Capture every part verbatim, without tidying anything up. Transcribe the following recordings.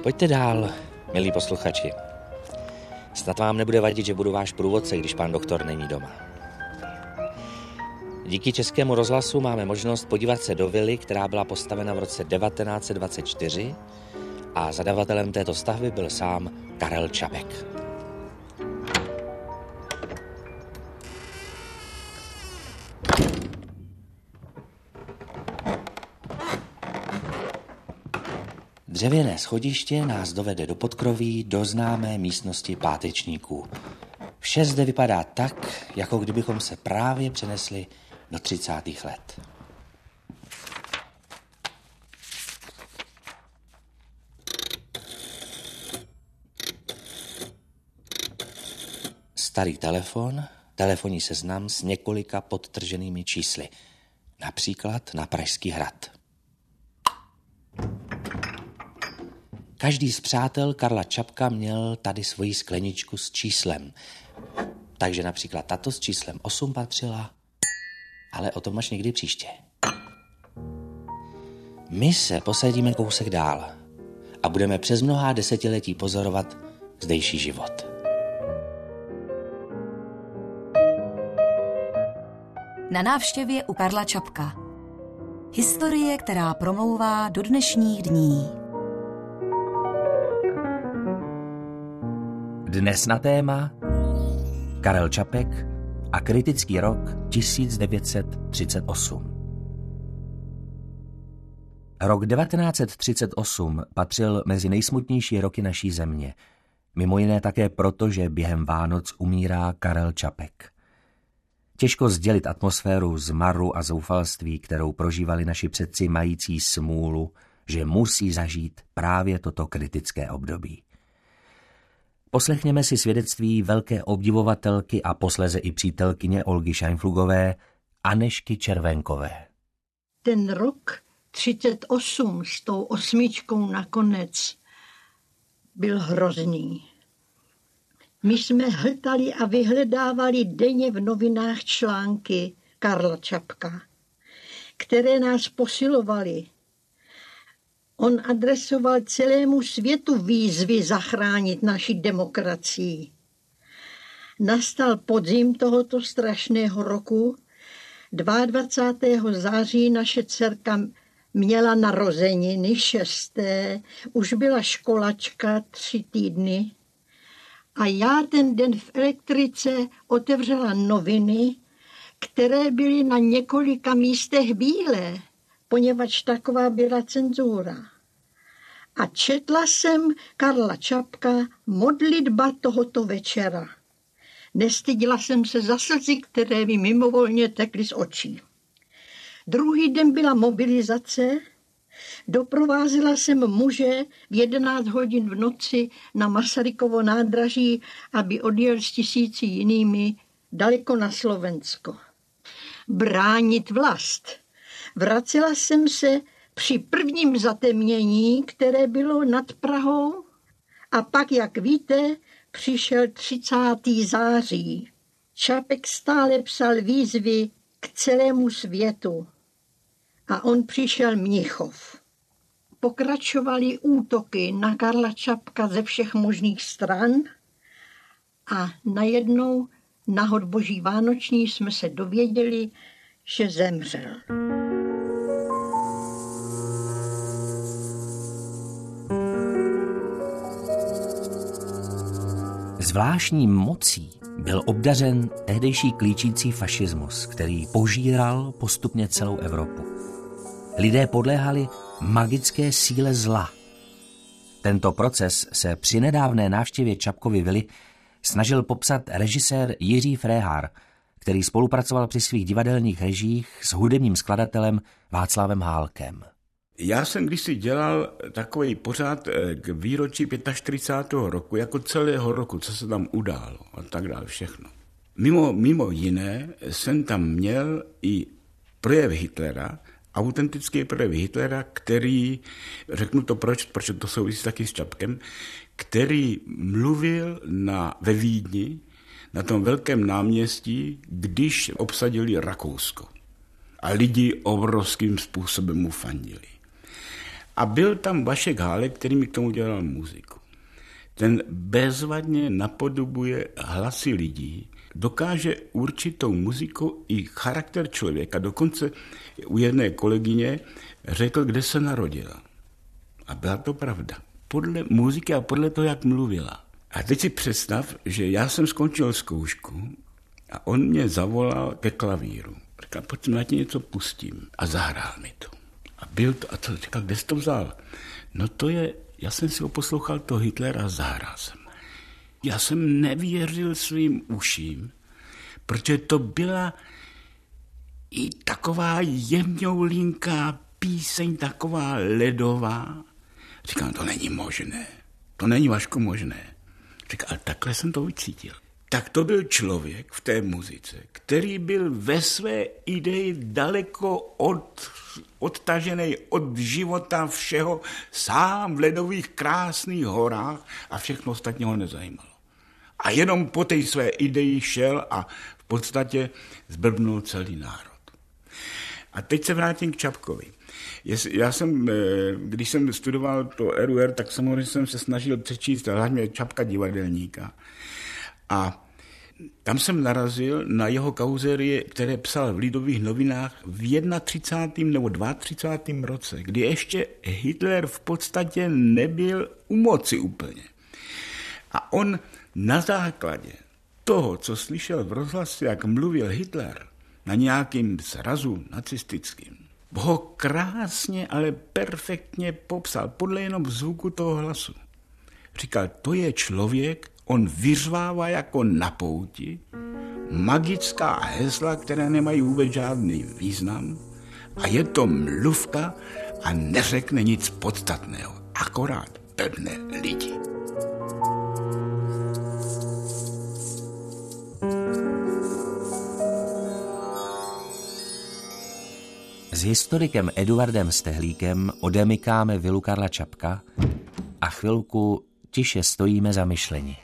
Pojďte dál, milí posluchači. Snad vám nebude vadit, že budu váš průvodce, když pan doktor není doma. Díky Českému rozhlasu máme možnost podívat se do vily, která byla postavena v roce devatenáct set dvacet čtyři a zadavatelem této stavby byl sám Karel Čapek. Dřevěné schodiště nás dovede do podkroví do známé místnosti pátečníků. Vše zde vypadá tak, jako kdybychom se právě přenesli do třicátých let. Starý telefon, telefonní seznam s několika podtrženými čísly. Například na Pražský hrad. Každý z přátel Karla Čapka měl tady svoji skleničku s číslem. Takže například tato s číslem osm patřila, ale o tom až někdy příště. My se posadíme kousek dál a budeme přes mnohá desetiletí pozorovat zdejší život. Na návštěvě u Karla Čapka. Historie, která promlouvá do dnešních dní. Dnes na téma Karel Čapek a kritický rok tisíc devět set třicet osm. Rok devatenáct set třicet osm patřil mezi nejsmutnější roky naší země. Mimo jiné také proto, že během Vánoc umírá Karel Čapek. Těžko sdělit atmosféru zmaru a zoufalství, kterou prožívali naši předci mající smůlu, že musí zažít právě toto kritické období. Poslechněme si svědectví velké obdivovatelky a posléze i přítelkyně Olgy Šajnflugové Anežky Červenkové. Ten rok třicet osm s tou osmičkou nakonec byl hrozný. My jsme hltali a vyhledávali denně v novinách články Karla Čapka, které nás posilovaly. On adresoval celému světu výzvy zachránit naši demokracii. Nastal podzim tohoto strašného roku. dvacátého druhého září naše dcerka měla narozeniny šesté, už byla školačka tři týdny. A já ten den v elektrice otevřela noviny, které byly na několika místech bílé, poněvadž taková byla cenzura. A četla jsem Karla Čapka Modlitba tohoto večera. Nestydila jsem se za slzy, které mi mimovolně tekly z očí. Druhý den byla mobilizace. Doprovázela jsem muže v jedenáct hodin v noci na Masarykovo nádraží, aby odjel s tisíci jinými daleko na Slovensko. Bránit vlast. Vracela jsem se při prvním zatemnění, které bylo nad Prahou, a pak, jak víte, přišel třicátého září. Čapek stále psal výzvy k celému světu a on přišel Mnichov. Pokračovaly útoky na Karla Čapka ze všech možných stran a najednou na hod Boží vánoční jsme se dověděli, že zemřel. Zvláštní mocí byl obdařen tehdejší klíčící fašismus, který požíral postupně celou Evropu. Lidé podléhali magické síle zla. Tento proces se při nedávné návštěvě Čapkovy vily snažil popsat režisér Jiří Fréhár, který spolupracoval při svých divadelních režiích s hudebním skladatelem Václavem Hálkem. Já jsem kdysi dělal takový pořád k výročí čtyřicátého pátého roku, jako celého roku, co se tam událo a tak dále, všechno. Mimo, mimo jiné jsem tam měl i projev Hitlera, autentický projev Hitlera, který, řeknu to proč, protože to souvisí taky s Čapkem, který mluvil na, ve Vídni, na tom velkém náměstí, když obsadili Rakousko. A lidi obrovským způsobem mu fandili. A byl tam Vašek Hálek, který mi k tomu dělal muziku. Ten bezvadně napodobuje hlasy lidí, dokáže určitou muzikou i charakter člověka. Dokonce u jedné kolegyně řekl, kde se narodila. A byla to pravda. Podle muziky a podle toho, jak mluvila. A teď si představ, že já jsem skončil zkoušku a on mě zavolal ke klavíru. Říkal, pojď, na tě něco pustím. A zahrál mi to. A byl to, a to říkal, kde jsi to vzal? No to je, já jsem si ho poslouchal to Hitlera a zahrál jsem. Já jsem nevěřil svým uším, protože to byla i taková jemňoulinká píseň, taková ledová. Říkám, to není možné. To není, Vašku, možné. Říkám, ale takhle jsem to vycítil. Tak to byl člověk v té muzice, který byl ve své ideji daleko od, odtažený od života všeho, sám v ledových krásných horách a všechno ostatně ho nezajímalo. A jenom po té své ideji šel a v podstatě zblbnul celý národ. A teď se vrátím k Čapkovi. Já jsem, když jsem studoval to R U R, tak samozřejmě jsem se snažil přečíst hlavně Čapka divadelníka. A tam jsem narazil na jeho kauzérie, které psal v Lidových novinách v třicátém prvním nebo třicátém druhém roce, kdy ještě Hitler v podstatě nebyl u moci úplně. A on na základě toho, co slyšel v rozhlase, jak mluvil Hitler na nějakým srazu nacistickým, ho krásně, ale perfektně popsal, podle jenom zvuku toho hlasu. Říkal, to je člověk, on vyřvává jako na pouti, magická hesla, které nemají vůbec žádný význam, a je to mluvka a neřekne nic podstatného, akorát blbne lidi. S historikem Eduardem Stehlíkem odemykáme vilu Karla Čapka a chvilku tiše stojíme zamyšleni.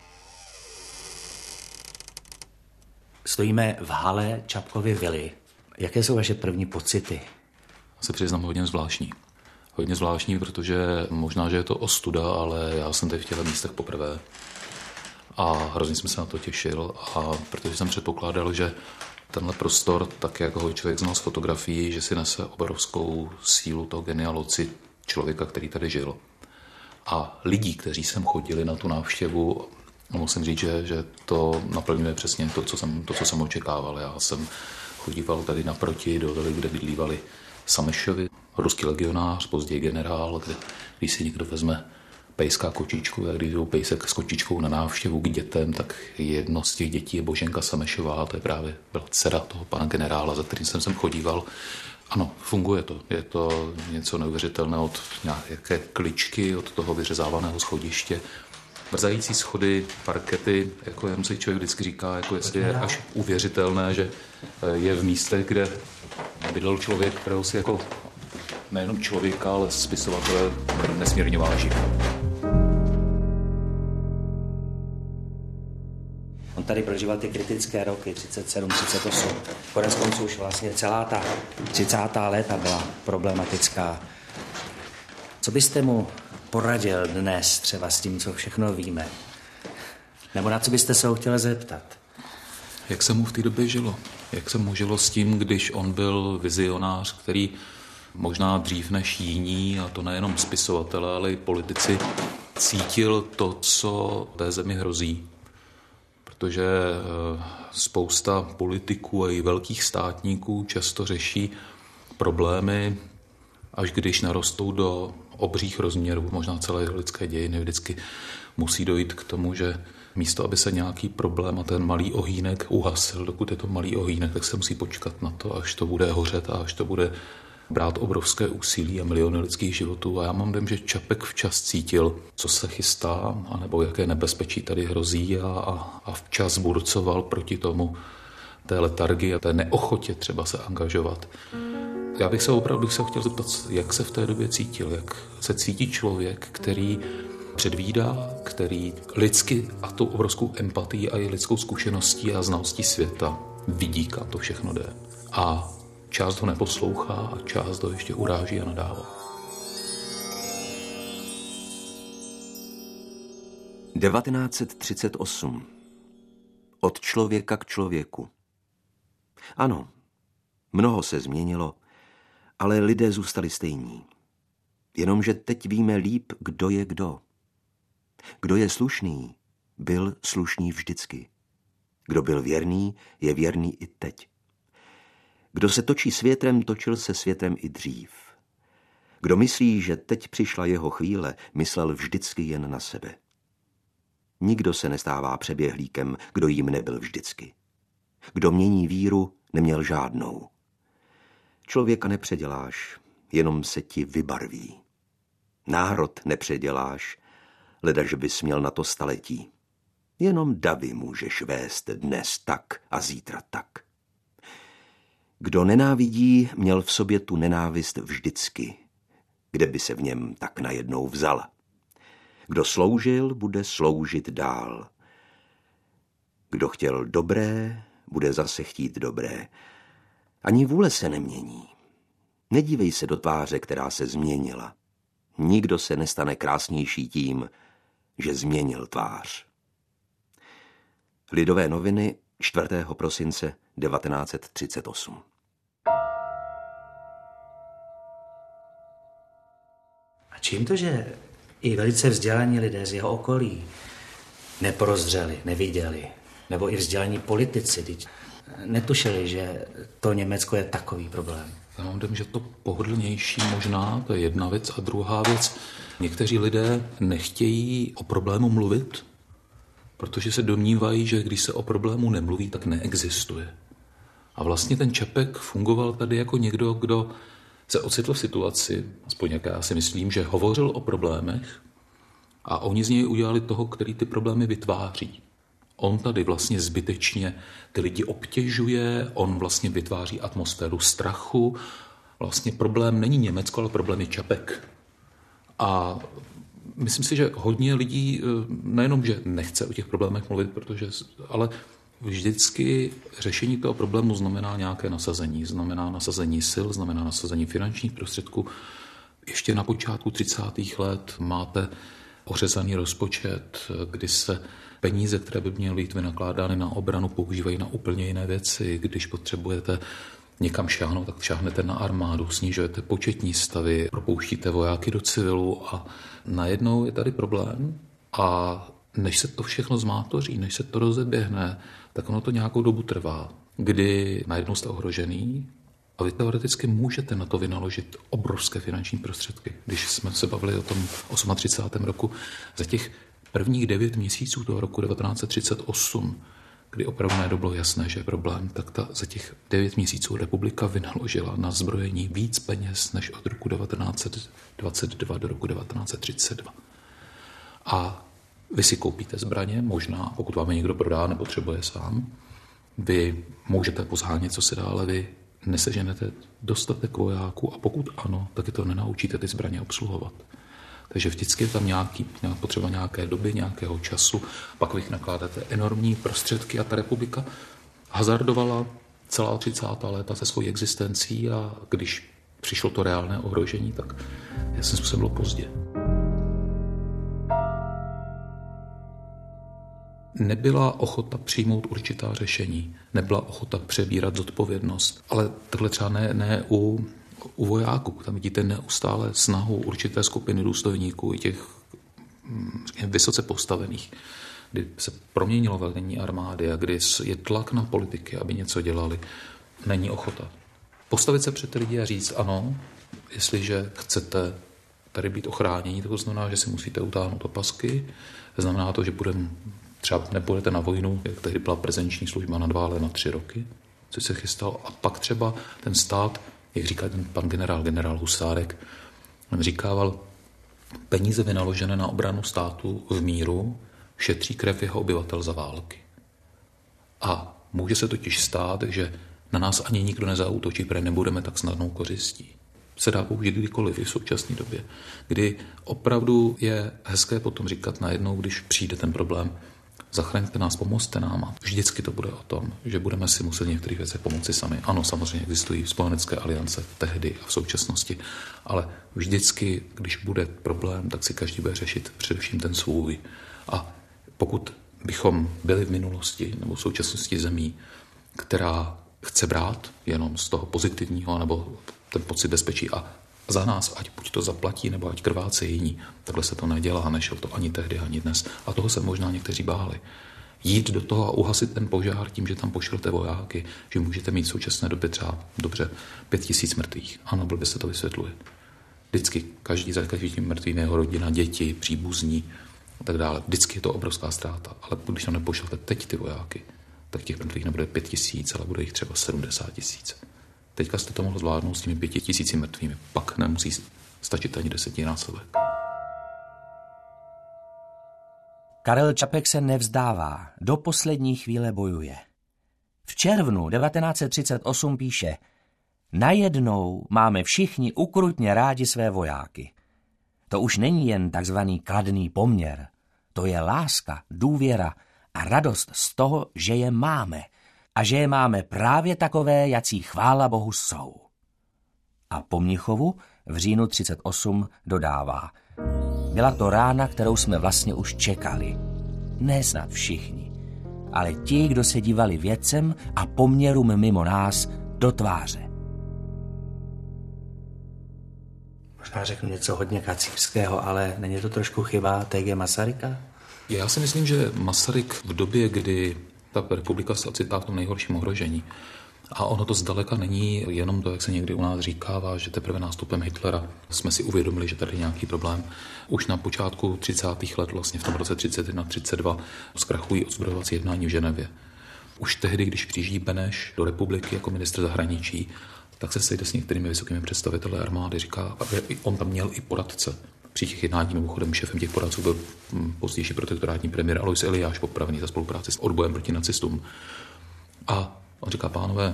Stojíme v hale Čapkovy vily. Jaké jsou vaše první pocity? Se přiznám, hodně zvláštní. Hodně zvláštní, protože možná, že je to ostuda, ale já jsem tady v těchto místech poprvé. A hrozně jsem se na to těšil, a protože jsem předpokládal, že tenhle prostor, tak jak ho člověk znal z fotografií, že si nese obrovskou sílu toho genialoci člověka, který tady žil. A lidí, kteří sem chodili na tu návštěvu, musím říct, že, že to naplňuje přesně to co, jsem, to, co jsem očekával. Já jsem chodíval tady naproti do vily, kde bydlívali Samešovi, ruský legionář, později generál, kde když si někdo vezme pejska a kočičku, a když jdou pejsek s kočičkou na návštěvu k dětem, tak jedno z těch dětí je Boženka Samešová, to je právě byla dcera toho pana generála, za kterým jsem sem chodíval. Ano, funguje to. Je to něco neuvěřitelného, od nějaké kličky, od toho vyřezávaného schodiště. Vrzající schody, parkety, jako jenom si člověk vždycky říká, jako jestli je až uvěřitelné, že je v místech, kde bydlel člověk, kterého si jako nejenom člověka, ale spisovatele nesmírně váží. On tady prožíval ty kritické roky, třicet sedm, třicet osm. Konec konců už vlastně celá ta třicátá léta byla problematická. Co byste mu poradil dnes třeba s tím, co všechno víme? Nebo na co byste se ho chtěli zeptat? Jak se mu v té době žilo? Jak se mu žilo s tím, když on byl vizionář, který možná dřív než jiní, a to nejenom spisovatelé, ale i politici, cítil to, co té zemi hrozí. Protože spousta politiků a i velkých státníků často řeší problémy, až když narostou do obřích rozměrů, možná celé lidské dějiny, vždycky musí dojít k tomu, že místo, aby se nějaký problém a ten malý ohýnek uhasil, dokud je to malý ohýnek, tak se musí počkat na to, až to bude hořet a až to bude brát obrovské úsilí a miliony lidských životů. A já mám dojem, že Čapek včas cítil, co se chystá, anebo jaké nebezpečí tady hrozí, a, a, a včas burcoval proti tomu, té letargii a té neochotě třeba se angažovat. Já bych se opravdu se chtěl zeptat, jak se v té době cítil, jak se cítí člověk, který předvídá, který lidsky a tou obrovskou empatií a i lidskou zkušeností a znalostí světa vidí, kam to všechno jde. A část ho neposlouchá a část ho ještě uráží a nadává. devatenáct set třicet osm. Od člověka k člověku. Ano, mnoho se změnilo, ale lidé zůstali stejní. Jenomže teď víme líp, kdo je kdo. Kdo je slušný, byl slušný vždycky. Kdo byl věrný, je věrný i teď. Kdo se točí světrem, točil se světrem i dřív. Kdo myslí, že teď přišla jeho chvíle, myslel vždycky jen na sebe. Nikdo se nestává přeběhlíkem, kdo jím nebyl vždycky. Kdo mění víru, neměl žádnou. Člověka nepředěláš, jenom se ti vybarví. Národ nepředěláš, ledaže bys měl na to staletí. Jenom davy můžeš vést dnes tak a zítra tak. Kdo nenávidí, měl v sobě tu nenávist vždycky, kde by se v něm tak najednou vzala. Kdo sloužil, bude sloužit dál. Kdo chtěl dobré, bude zase chtít dobré. Ani vůle se nemění. Nedívej se do tváře, která se změnila. Nikdo se nestane krásnější tím, že změnil tvář. Lidové noviny čtvrtého prosince devatenáct set třicet osm. A čím to, že i velice vzdělaní lidé z jeho okolí neprozřeli, neviděli, nebo i vzdělaní politici, teď netušili, že to Německo je takový problém? Já mám dojem, že to pohodlnější možná, to je jedna věc. A druhá věc, někteří lidé nechtějí o problému mluvit, protože se domnívají, že když se o problému nemluví, tak neexistuje. A vlastně ten Čapek fungoval tady jako někdo, kdo se ocitl v situaci, aspoň jak já si myslím, že hovořil o problémech a oni z něj udělali toho, který ty problémy vytváří. On tady vlastně zbytečně ty lidi obtěžuje, on vlastně vytváří atmosféru strachu. Vlastně problém není Německo, ale problém je Čapek. A myslím si, že hodně lidí nejenom, že nechce o těch problémech mluvit, protože, ale vždycky řešení toho problému znamená nějaké nasazení. Znamená nasazení sil, znamená nasazení finančních prostředků. Ještě na počátku třicátých let máte ořezaný rozpočet, kdy se peníze, které by měly být vynakládány na obranu, používají na úplně jiné věci. Když potřebujete někam šáhnout, tak šáhnete na armádu, snižujete početní stavy, propouštíte vojáky do civilu a najednou je tady problém a než se to všechno zmátoří, než se to rozeběhne, tak ono to nějakou dobu trvá, kdy najednou jste ohrožený a vy teoreticky můžete na to vynaložit obrovské finanční prostředky. Když jsme se bavili o tom třicátém osmém roku, za těch prvních devět měsíců toho roku devatenáct set třicet osm, kdy opravdu najednou bylo jasné, že je problém, tak ta za těch devět měsíců republika vynaložila na zbrojení víc peněz než od roku devatenáct set dvacet dva do roku devatenáct set třicet dva. A vy si koupíte zbraně, možná, pokud vám je někdo prodá, nepotřebuje sám. Vy můžete pozhánět, co se dá, ale vy neseženete dostatek vojáků a pokud ano, taky to nenaučíte ty zbraně obsluhovat. Takže vždycky je tam nějaký, potřeba nějaké doby, nějakého času, pak vy nakládáte enormní prostředky a ta republika hazardovala celá třicátá léta se svojí existencí a když přišlo to reálné ohrožení, tak jasně způsobem bylo pozdě. Nebyla ochota přijmout určitá řešení, nebyla ochota přebírat zodpovědnost, ale takhle třeba ne, ne u, u vojáků. Tam vidíte neustále snahu určité skupiny důstojníků i těch vysoce postavených, kdy se proměnilo vedení armády a kdy je tlak na politiky, aby něco dělali. Není ochota postavit se před ty lidi a říct ano, jestliže chcete tady být ochráněni, to znamená, že si musíte utáhnout opasky, znamená to, že budeme třeba nepůjdete na vojnu, jak tehdy byla prezenční služba na dva, ale na tři roky, co se chystalo. A pak třeba ten stát, jak říká ten pan generál, generál Husárek, on říkával, peníze vynaložené na obranu státu v míru šetří krev jeho obyvatel za války. A může se totiž stát, že na nás ani nikdo nezaútočí, protože nebudeme tak snadnou kořistí. Se dá použít kdykoliv i v současné době, kdy opravdu je hezké potom říkat najednou, když přijde ten problém, zachraňte nás, pomozte nám. A vždycky to bude o tom, že budeme si muset některých věcech pomoci sami. Ano, samozřejmě existují spojenecké aliance tehdy a v současnosti, ale vždycky, když bude problém, tak si každý bude řešit především ten svůj. A Pokud bychom byli v minulosti nebo v současnosti zemí, která chce brát jenom z toho pozitivního nebo ten pocit bezpečí a za nás, ať buď to zaplatí, nebo ať krváce jiní, takhle se to nedělá, nešlo to ani tehdy, ani dnes. A toho se možná někteří báli. Jít do toho a uhasit ten požár tím, že tam pošlete vojáky, že můžete mít v současné době třeba dobře pět tisíc mrtvých. Ano, blbě se to vysvětluje. Vždycky každý za každým mrtvým jeho rodina, děti, příbuzní a tak dále. Vždycky je to obrovská ztráta. Ale když tam nepošlete teď ty vojáky, tak těch mrtvých nebude pět tisíc, ale bude jich třeba sedmdesát tisíc. Teďka jste to mohl zvládnout s těmi pěti tisíci mrtvými. Pak nemusí stačit ani desetinásobek. Karel Čapek se nevzdává, do poslední chvíle bojuje. V červnu devatenáct set třicet osm píše: najednou máme všichni ukrutně rádi své vojáky. To už není jen takzvaný kladný poměr. To je láska, důvěra a radost z toho, že je máme. A že je máme právě takové, jací chvála Bohu jsou. A po Mnichovu v říjnu třicet osm dodává: byla to rána, kterou jsme vlastně už čekali. Ne snad všichni, ale ti, kdo se dívali věcem a poměrům mimo nás do tváře. Možná řeknu něco hodně kacířského, ale není to trošku chyba T G Masaryka? Já si myslím, že Masaryk v době, kdy ta republika se ocitá v tom nejhorším ohrožení, a ono to zdaleka není jenom to, jak se někdy u nás říkává, že teprve nástupem Hitlera jsme si uvědomili, že tady je nějaký problém. Už na počátku třicátých let, vlastně v tom roce třicet jedna třicet dva, zkrachují odzbrojovací jednání v Ženevě. Už tehdy, když přijíždí Beneš do republiky jako ministr zahraničí, tak se sejde s některými vysokými představiteli armády. Říká, on tam měl i poradce. Při těch jednání mimochodem šéfem těch poradců byl pozdější protektorátní premiér Alois Eliáš, popravený za spolupráci s odbojem proti nacistům. A on říká: pánové,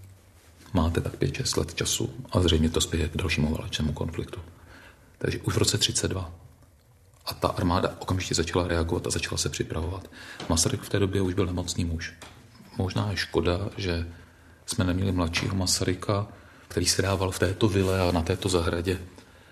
máte tak pět šest let času a zřejmě to spěje k dalšímu válečnému konfliktu. Takže už v roce třicet dva. A ta armáda okamžitě začala reagovat a začala se připravovat. Masaryk v té době už byl nemocný muž. Možná je škoda, že jsme neměli mladšího Masaryka, který se dával v této vile a na této zahradě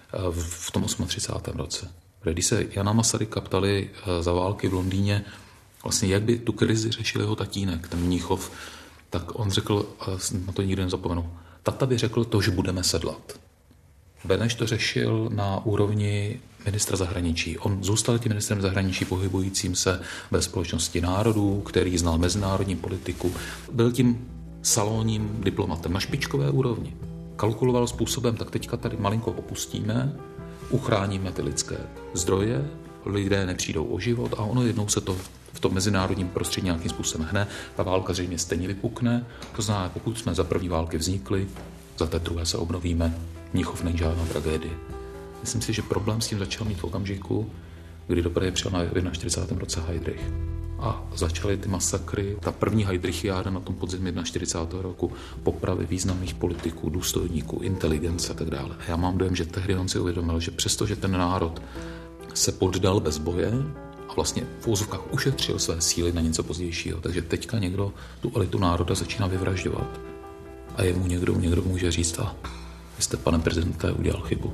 v tom třicátém osmém roce. Když se Jana Masaryka ptali za války v Londýně, vlastně jak by tu krizi řešil jeho tatínek, ten Mnichov, tak on řekl, na to nikdy nezapomenu, tata by řekl to, že budeme sedlat. Beneš to řešil na úrovni ministra zahraničí. On zůstal tím ministrem zahraničí pohybujícím se ve společnosti národů, který znal mezinárodní politiku. Byl tím salonním diplomatem na špičkové úrovni. Kalkuloval způsobem, tak teďka tady malinko opustíme, uchráníme ty lidské zdroje, lidé nepřijdou o život a ono jednou se to v tom mezinárodním prostředí nějakým způsobem hne, ta válka zřejmě stejně vypukne. To znamená, pokud jsme za první války vznikli, za té druhé se obnovíme, Mnichov není žádná tragédie. Myslím si, že problém s tím začal mít v okamžiku, kdy do Prahy přijel na čtyřicátém prvním roce Heydrich. A začaly ty masakry, ta první Heydrichiáda na tom podzim čtyřicátého prvního roku, popravy významných politiků, důstojníků, inteligence a tak dále. A já mám dojem, že tehdy on si uvědomil, že přestože ten národ se poddal bez boje a vlastně v úzovkách ušetřil své síly na něco pozdějšího, takže teďka někdo tu elitu národa začíná vyvražďovat. A jemu někdo, někdo může říct: a vy jste, pane prezidente, udělal chybu.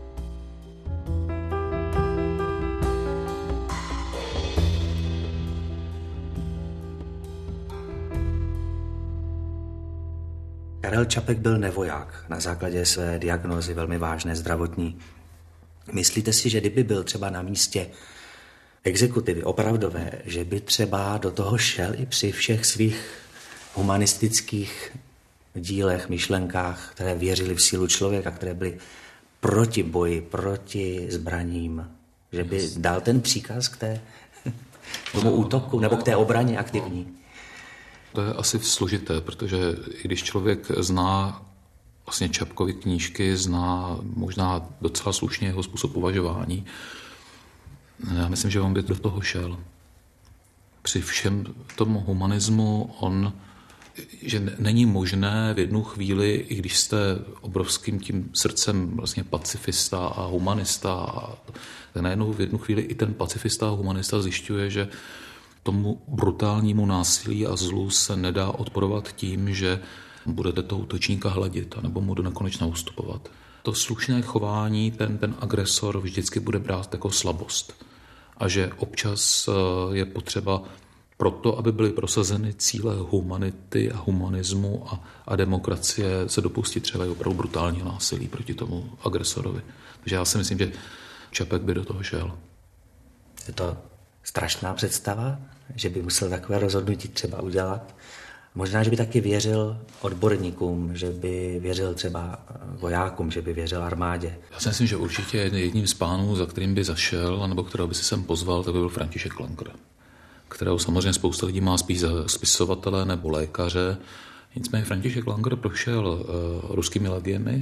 Karel Čapek byl nevoják na základě své diagnózy velmi vážné zdravotní. Myslíte si, že kdyby byl třeba na místě exekutivy opravdové, že by třeba do toho šel i při všech svých humanistických dílech, myšlenkách, které věřili v sílu člověka, které byly proti boji, proti zbraním, že by dal ten příkaz k té, tomu útoku nebo k té obraně aktivní? To je asi složité, protože i když člověk zná vlastně Čapkovy knížky, zná možná docela slušně jeho způsob uvažování, já myslím, že on by do toho šel. Při všem tomu humanismu on, že není možné v jednu chvíli, i když jste obrovským tím srdcem vlastně pacifista a humanista, tak najednou v jednu chvíli i ten pacifista a humanista zjišťuje, že tomu brutálnímu násilí a zlu se nedá odporovat tím, že budete toho útočníka hladit nebo mu do nekonečna ustupovat. To slušné chování ten, ten agresor vždycky bude brát jako slabost. a že občas je potřeba proto, aby byly prosazeny cíle humanity a humanismu a, a demokracie, se dopustit třeba i opravdu brutálního násilí proti tomu agresorovi. Takže já si myslím, že Čapek by do toho šel. Je to strašná představa, že by musel takové rozhodnutí třeba udělat. Možná, že by taky věřil odborníkům, že by věřil třeba vojákům, že by věřil armádě. Já si myslím, že určitě jedním z pánů, za kterým by zašel, anebo kterého by si sem pozval, to by byl František Langer, kterého samozřejmě spousta lidí má spíš za spisovatele nebo lékaře. Nicméně František Langer prošel uh, ruskými legiemi,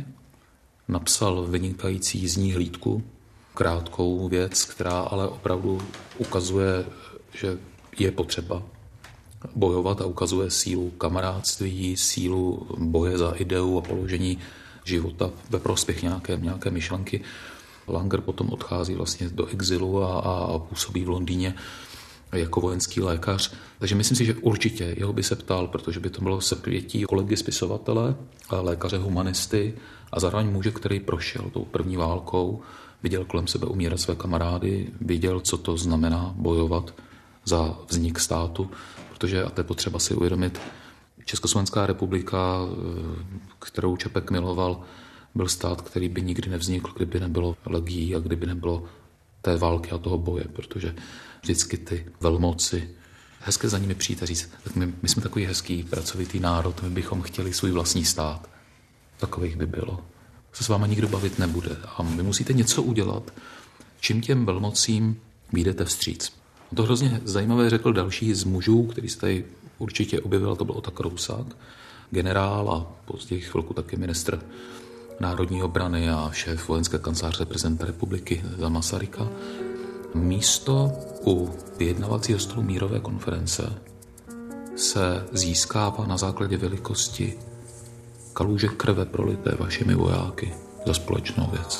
napsal vynikající jízdní hlídku, krátkou věc, která ale opravdu ukazuje, že je potřeba bojovat a ukazuje sílu kamarádství, sílu boje za ideu a položení života ve prospěch nějaké, nějaké myšlenky. Langer potom odchází vlastně do exilu a, a působí v Londýně jako vojenský lékař. Takže myslím si, že určitě jeho by se ptal, protože by to bylo sepětí kolegy spisovatele, lékaře humanisty a zároveň muže, který prošel tou první válkou, viděl kolem sebe umírat své kamarády, viděl, co to znamená bojovat za vznik státu, protože, a to je potřeba si uvědomit, Československá republika, kterou Čapek miloval, byl stát, který by nikdy nevznikl, kdyby nebylo legií a kdyby nebylo té války a toho boje, protože vždycky ty velmoci, hezké za nimi přijít a říct, tak my, my jsme takový hezký, pracovitý národ, my bychom chtěli svůj vlastní stát. Takových by bylo. Se s váma nikdo bavit nebude a vy musíte něco udělat, čím těm velmocím vyjdete vstříc. To hrozně zajímavé řekl další z mužů, který se tady určitě objevil, to byl Ota Krousák, generál a později chvilku taky ministr národní obrany a šéf vojenské kanceláře prezidenta republiky za Masaryka. Místo u vyjednavacího stolu mírové konference se získává na základě velikosti kaluže krve prolité vašimi vojáky za společnou věc.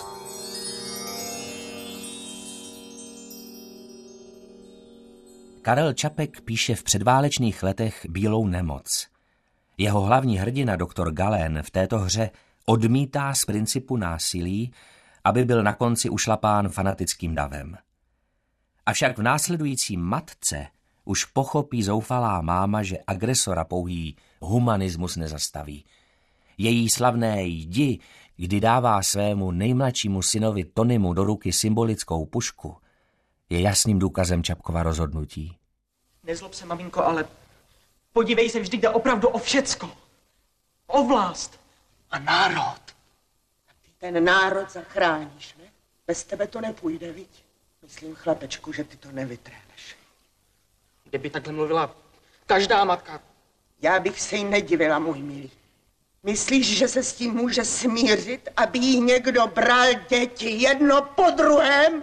Karel Čapek píše v předválečných letech Bílou nemoc. Jeho hlavní hrdina, doktor Galén, v této hře odmítá z principu násilí, aby byl na konci ušlapán fanatickým davem. Avšak v následující matce už pochopí zoufalá máma, že agresora pouhý humanismus nezastaví. Její slavné jdi, kdy dává svému nejmladšímu synovi Tonymu do ruky symbolickou pušku, je jasným důkazem Čapkova rozhodnutí. Nezlob se, maminko, ale podívej se, vždy jde opravdu o všecko. O vlast a národ. Ty ten národ zachráníš, ne? Bez tebe to nepůjde, viď? Myslím, chlapečku, že ty to nevytréneš. Kdyby takhle mluvila každá matka. Já bych se jí nedivila, můj milý. Myslíš, že se s tím může smířit, aby jí někdo bral děti jedno po druhém?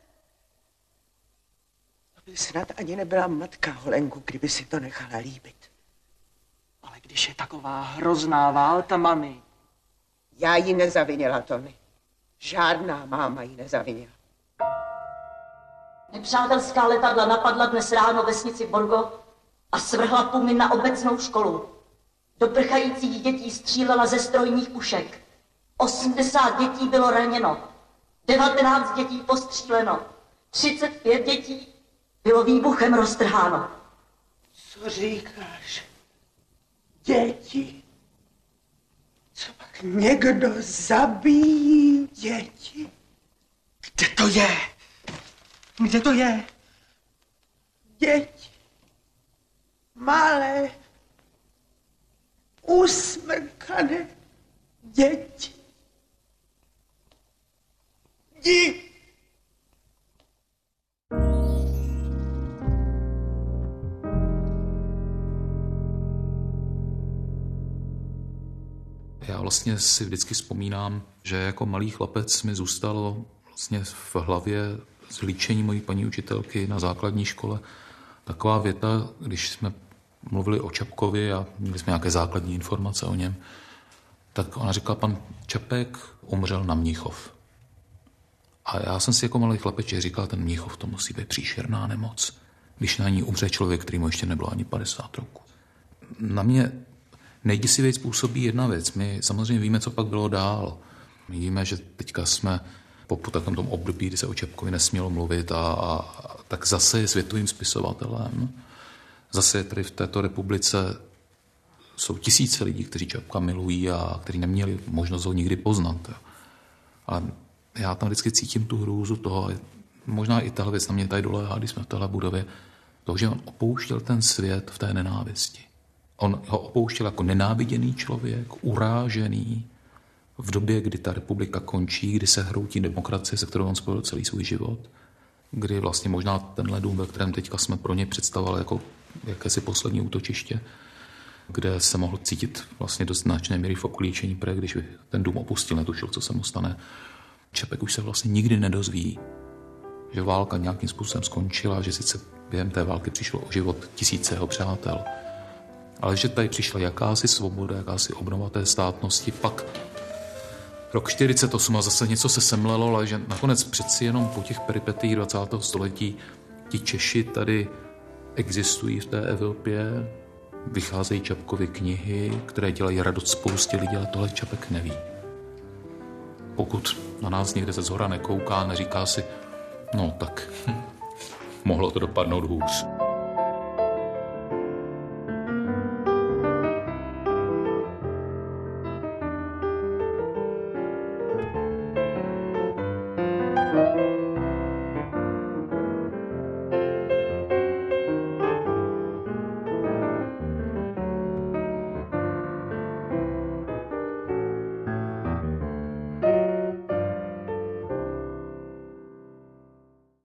To by snad ani nebyla matka, Holenku, kdyby si to nechala líbit. Ale když je taková hrozná válka, mami. Já ji nezavinila, Tony. Žádná máma ji nezavinila. Nepřátelská letadla napadla dnes ráno vesnici Borgo a svrhla pumy na obecnou školu. Do prchajících dětí střílela ze strojních pušek. osmdesát dětí bylo raněno. devatenáct dětí postříleno. třicet pět dětí bylo výbuchem roztrháno. Co říkáš? Děti? Co pak někdo zabíjí děti? Kde to je? Kde to je? Děti. Malé. Usmrkané děti. Jdi. Já vlastně si vždycky vzpomínám, že jako malý chlapec mi zůstalo vlastně v hlavě z líčení mojí paní učitelky na základní škole taková věta, když jsme mluvili o Čapkovi a měli jsme nějaké základní informace o něm, tak ona říkala, pan Čapek umřel na Mnichov. A já jsem si jako malý chlapeček říkal, ten Mnichov, to musí být příšerná nemoc, když na ní umře člověk, který mu ještě nebylo ani padesát roku. Na mě nejděsivěji způsobí jedna věc. My samozřejmě víme, co pak bylo dál. My víme, že teďka jsme po, po takovém tom období, kdy se o Čapkovi nesmělo mluvit a, a tak zase je světovým spisovatelem. Zase je tady v této republice jsou tisíce lidí, kteří Čapka milují a kteří neměli možnost ho nikdy poznat. Ale já tam vždycky cítím tu hrůzu toho, možná i tahle věc na mě tady doléhá, když jsme v téhle budově, toho, že on opouštěl ten svět v té nenávisti. On ho opouštěl jako nenáviděný člověk, urážený, v době, kdy ta republika končí, kdy se hroutí demokracie, se kterou on spojil celý svůj život, kdy vlastně možná tenhle dům, ve kterém teďka jsme pro ně představovali jako jakési poslední útočiště, kde se mohl cítit vlastně do značné míry v obklíčení, protože když ten dům opustil, netušil, co se mu stane. Čapek už se vlastně nikdy nedozví, že válka nějakým způsobem skončila, že sice během té války přišlo o život tisíce jeho přátel, ale že tady přišla jakási svoboda, jakási obnova té státnosti, pak rok čtyřicet osm a zase něco se semlelo, ale že nakonec přeci jenom po těch peripetiích dvacátého století ti Češi tady existují v té Evropě, vycházejí Čapkovy knihy, které dělají radost spoustě lidí, ale tohle Čapek neví. Pokud na nás někde ze zhora nekouká, neříká si, no tak hm, mohlo to dopadnout hůř.